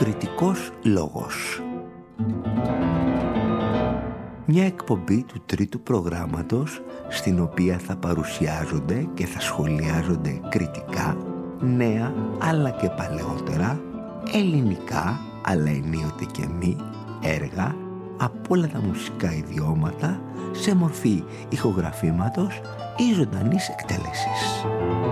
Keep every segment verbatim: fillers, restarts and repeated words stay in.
Κριτικός λόγος. Μια εκπομπή του τρίτου προγράμματος στην οποία θα παρουσιάζονται και θα σχολιάζονται κριτικά νέα αλλά και παλαιότερα, ελληνικά αλλά ενίοτε και μη έργα από όλα τα μουσικά ιδιώματα σε μορφή ηχογραφήματος ή ζωντανής εκτέλεσης.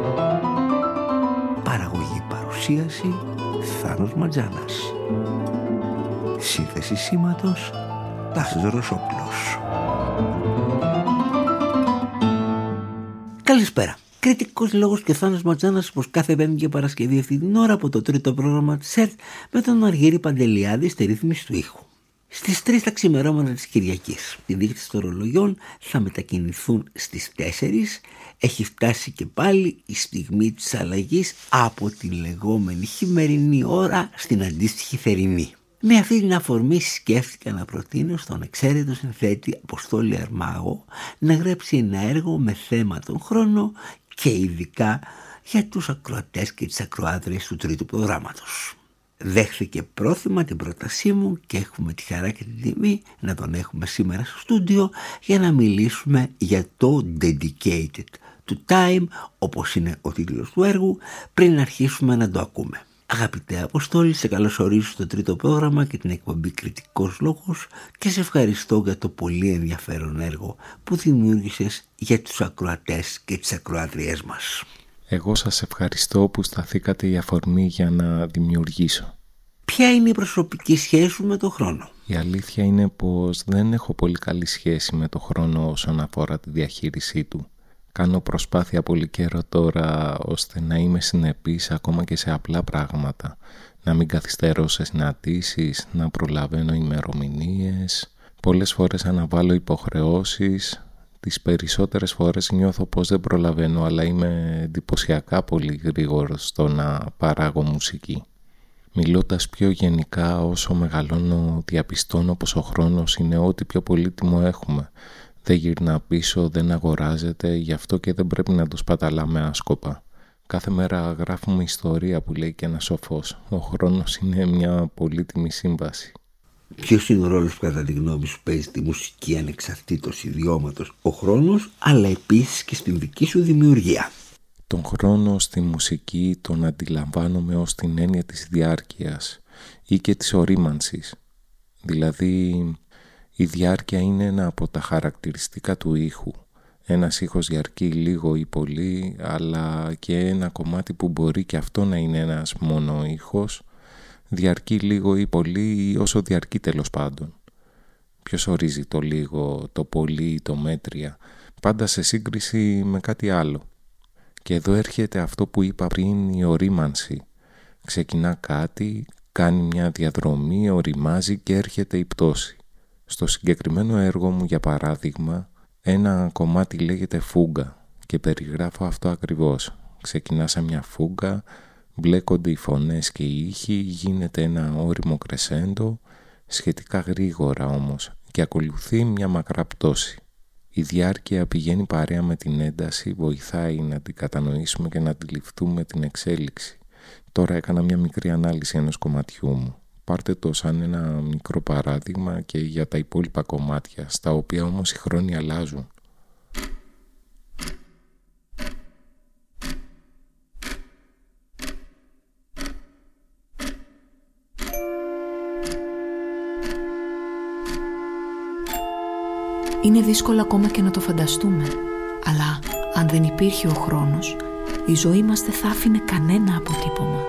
Παραγωγή παρουσίαση Θάνος Ματζάνας. Σύνθεση σήματος Τάσος Ρωσόπουλος. Καλησπέρα. Κριτικός λόγος και Θάνος Ματζάνας, όπως κάθε Πέμπτη και Παρασκευή αυτή την ώρα από το τρίτο πρόγραμμα της ΕΡΤ με τον Αργύρη Παντελιάδη στη ρύθμιση του ήχου. Στις τρεις τα ξημερώματα της Κυριακής, οι δείκτες των ρολογιών θα μετακινηθούν στις τέσσερις. Έχει φτάσει και πάλι η στιγμή της αλλαγής από την λεγόμενη χειμερινή ώρα στην αντίστοιχη θερινή. Με αυτή την αφορμή σκέφτηκα να προτείνω στον εξαίρετο συνθέτη Αποστόλη Αρμάγο να γράψει ένα έργο με θέμα τον χρόνο και ειδικά για τους ακροατές και τις ακροάτριες του τρίτου προγράμματος. Δέχθηκε πρόθυμα την πρότασή μου και έχουμε τη χαρά και την τιμή να τον έχουμε σήμερα στο στούντιο για να μιλήσουμε για το Dedicated to Time, όπως είναι ο τίτλος του έργου, πριν αρχίσουμε να το ακούμε. Αγαπητέ Αποστόλη, σε καλωσορίζω στο τρίτο πρόγραμμα και την εκπομπή Κριτικός Λόγος και σε ευχαριστώ για το πολύ ενδιαφέρον έργο που δημιούργησες για τους ακροατές και τις ακροατριές μας. Εγώ σας ευχαριστώ που σταθήκατε η αφορμή για να δημιουργήσω. Ποια είναι η προσωπική σχέση σου με το χρόνο? Η αλήθεια είναι πως δεν έχω πολύ καλή σχέση με το χρόνο όσον αφορά τη διαχείρισή του. Κάνω προσπάθεια πολύ καιρό τώρα ώστε να είμαι συνεπής ακόμα και σε απλά πράγματα. Να μην καθυστερώ σε συναντήσεις, να προλαβαίνω ημερομηνίες. Πολλές φορές αναβάλω υποχρεώσεις. Τις περισσότερες φορές νιώθω πως δεν προλαβαίνω, αλλά είμαι εντυπωσιακά πολύ γρήγορος στο να παράγω μουσική. Μιλώντας πιο γενικά, όσο μεγαλώνω διαπιστώνω πως ο χρόνος είναι ό,τι πιο πολύτιμο έχουμε. Δεν γυρνά πίσω, δεν αγοράζεται, γι' αυτό και δεν πρέπει να το σπαταλάμε άσκοπα. Κάθε μέρα γράφουμε ιστορία που λέει και ένας σοφός. Ο χρόνος είναι μια πολύτιμη σύμβαση. Ποιος είναι ο ρόλος που κατά τη γνώμη σου παίζει τη μουσική ανεξαρτήτως ιδιώματος ο χρόνος, αλλά επίσης και στην δική σου δημιουργία? Τον χρόνο στη μουσική τον αντιλαμβάνομαι ως την έννοια της διάρκειας ή και της ορίμανσης. Δηλαδή η διάρκεια είναι ένα από τα χαρακτηριστικά του ήχου. Ένας ήχος διαρκεί λίγο ή πολύ, αλλά και ένα κομμάτι που μπορεί και αυτό να είναι ένας μόνο ήχος διαρκεί λίγο ή πολύ, ή όσο διαρκεί τέλος πάντων. Ποιος ορίζει το λίγο, το πολύ, το μέτρια? Πάντα σε σύγκριση με κάτι άλλο. Και εδώ έρχεται αυτό που είπα πριν, η ορίμανση. Ξεκινά κάτι, κάνει μια διαδρομή, οριμάζει και έρχεται η πτώση. Στο συγκεκριμένο έργο μου, για παράδειγμα, ένα κομμάτι λέγεται φούγκα και περιγράφω αυτό ακριβώς. Ξεκινά σε μια φούγκα, μπλέκονται οι φωνές και οι ήχοι, γίνεται ένα όριμο κρεσέντο, σχετικά γρήγορα όμως, και ακολουθεί μια μακρά πτώση. Η διάρκεια πηγαίνει παρέα με την ένταση, βοηθάει να την κατανοήσουμε και να αντιληφθούμε την εξέλιξη. Τώρα έκανα μια μικρή ανάλυση ενός κομματιού μου. Πάρτε το σαν ένα μικρό παράδειγμα και για τα υπόλοιπα κομμάτια, στα οποία όμως οι χρόνοι αλλάζουν. Είναι δύσκολο ακόμα και να το φανταστούμε, αλλά αν δεν υπήρχε ο χρόνος, η ζωή μας δεν θα άφηνε κανένα αποτύπωμα.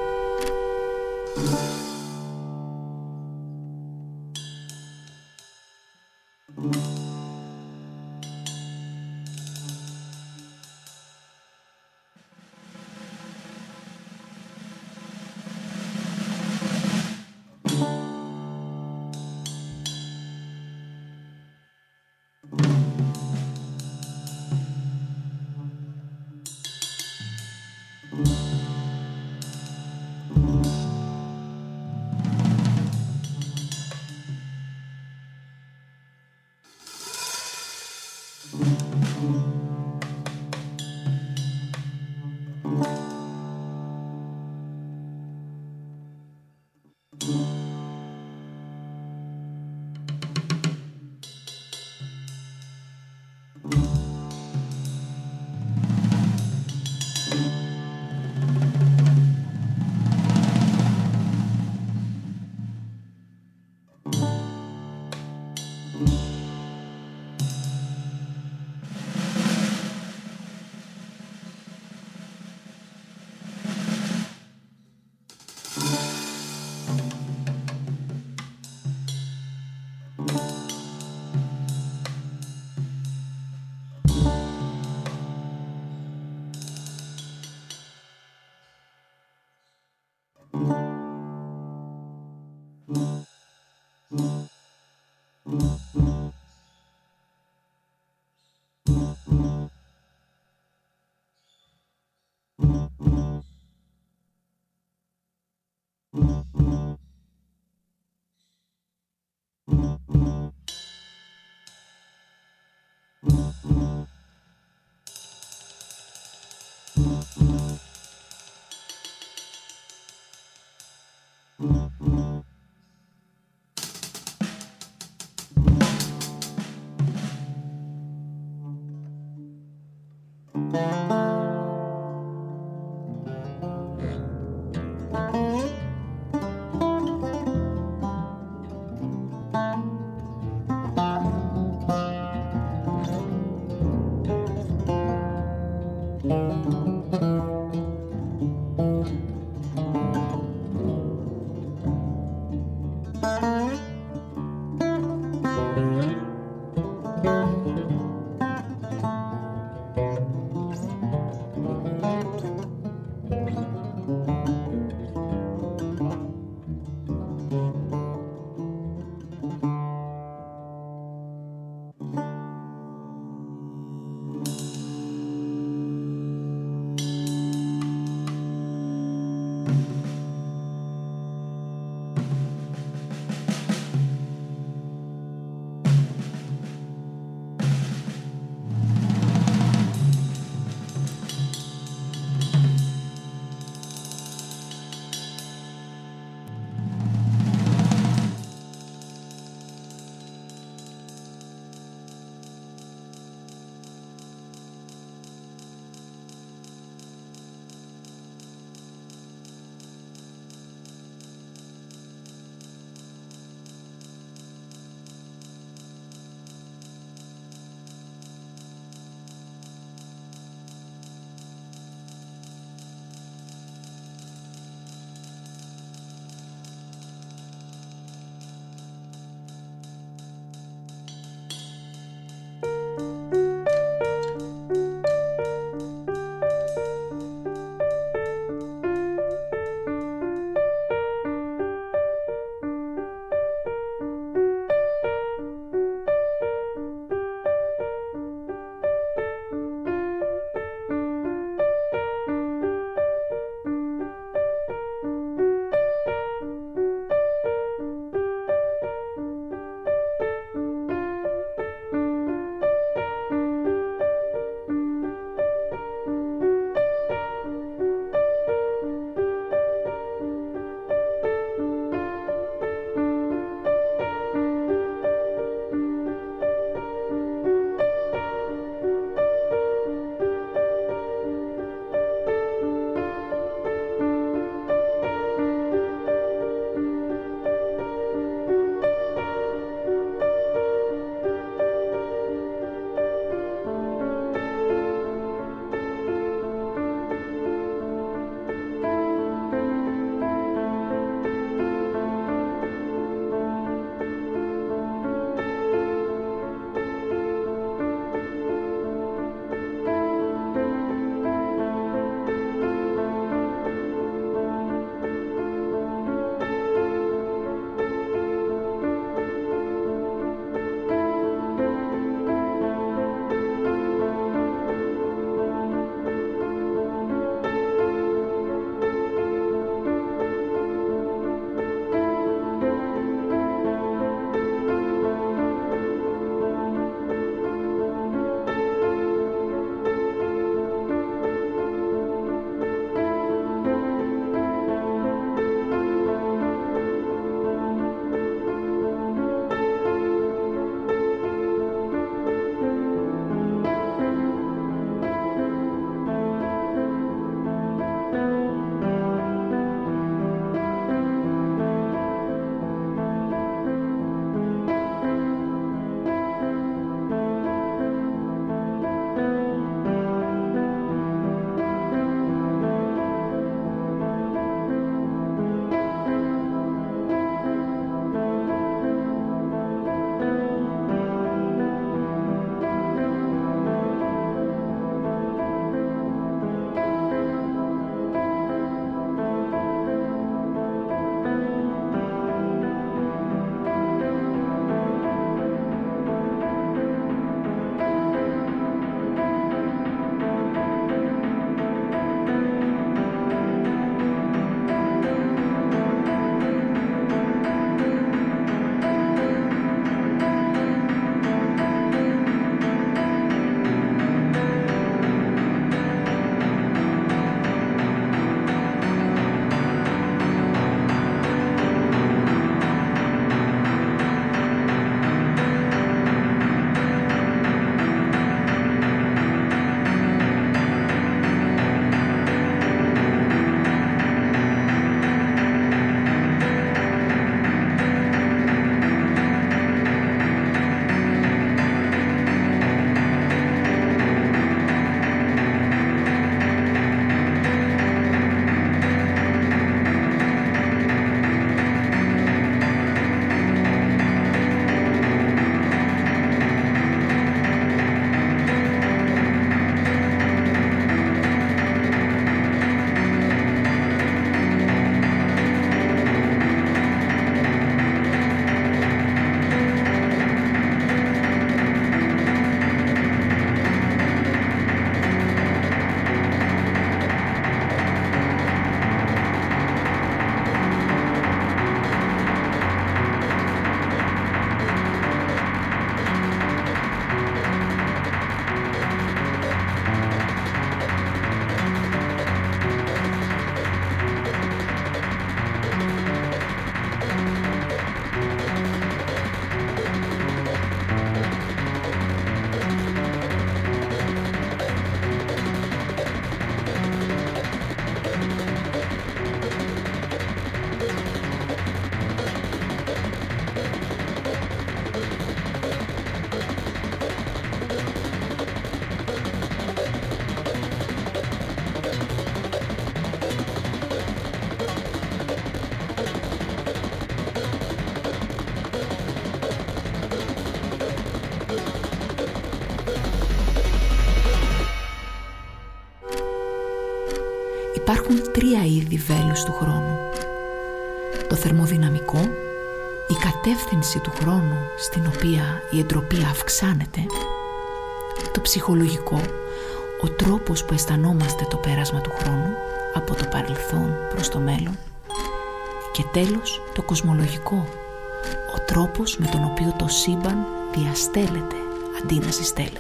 Υπάρχουν τρία είδη βέλους του χρόνου. Το θερμοδυναμικό, η κατεύθυνση του χρόνου στην οποία η εντροπία αυξάνεται. Το ψυχολογικό, ο τρόπος που αισθανόμαστε το πέρασμα του χρόνου από το παρελθόν προς το μέλλον. Και τέλος το κοσμολογικό, ο τρόπος με τον οποίο το σύμπαν διαστέλλεται αντί να συστέλλεται.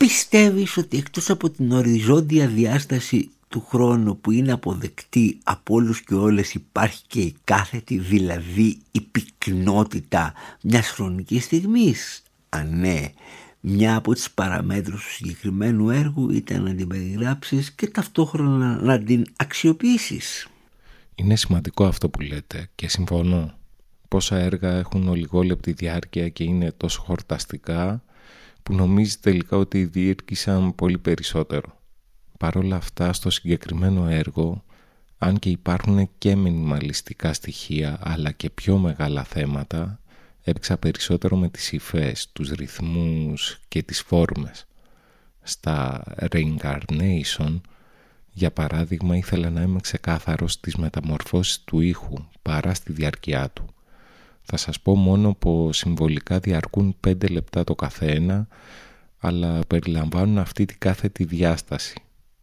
πιστεύεις ότι εκτός από την οριζόντια διάσταση του χρόνου που είναι αποδεκτή από όλους και όλες, υπάρχει και η κάθετη, δηλαδή η πυκνότητα μιας χρονικής στιγμής? Αν ναι, μια από τις παραμέτρους του συγκεκριμένου έργου ήταν να την περιγράψεις και ταυτόχρονα να την αξιοποιήσεις. Είναι σημαντικό αυτό που λέτε και συμφωνώ. Πόσα έργα έχουν ολιγόλεπτη διάρκεια και είναι τόσο χορταστικά που νομίζει τελικά ότι διήρκησαν πολύ περισσότερο. Παρ' όλα αυτά, στο συγκεκριμένο έργο, αν και υπάρχουν και μινιμαλιστικά στοιχεία αλλά και πιο μεγάλα θέματα, έπαιξα περισσότερο με τις υφές, τους ρυθμούς και τις φόρμες. Στα Reincarnation, για παράδειγμα, ήθελα να είμαι ξεκάθαρος στις μεταμορφώσεις του ήχου παρά στη διάρκεια του. Θα σας πω μόνο πως συμβολικά διαρκούν πέντε λεπτά το καθένα, αλλά περιλαμβάνουν αυτή τη κάθετη διάσταση.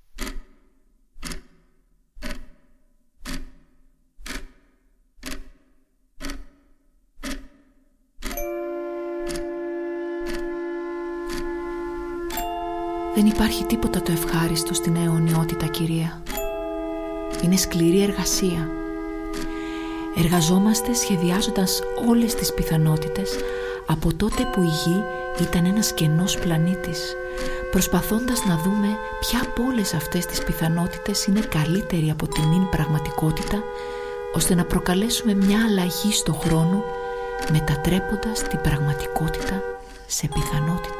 Δεν υπάρχει τίποτα το ευχάριστο στην αιωνιότητα, κυρία. Είναι σκληρή εργασία. Εργαζόμαστε σχεδιάζοντας όλες τις πιθανότητες από τότε που η Γη ήταν ένας κενός πλανήτης, προσπαθώντας να δούμε ποια από όλες αυτές τις πιθανότητες είναι καλύτερη από την νυν πραγματικότητα, ώστε να προκαλέσουμε μια αλλαγή στο χρόνο, μετατρέποντας την πραγματικότητα σε πιθανότητα.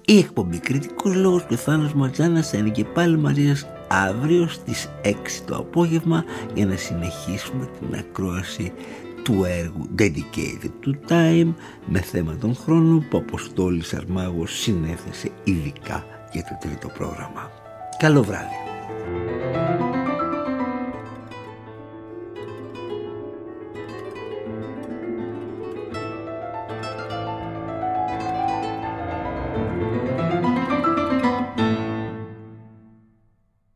Η εκπομπή Κριτικός Λόγος και ο Θάνος Ματζάνας θα είναι και πάλι μαζί σας αύριο στις έξι το απόγευμα για να συνεχίσουμε την ακρόαση του έργου Dedicated to Time με θέμα τον χρόνο που ο Αποστόλης Αρμάγος συνέθεσε ειδικά για το τρίτο πρόγραμμα. Καλό βράδυ. Thank you.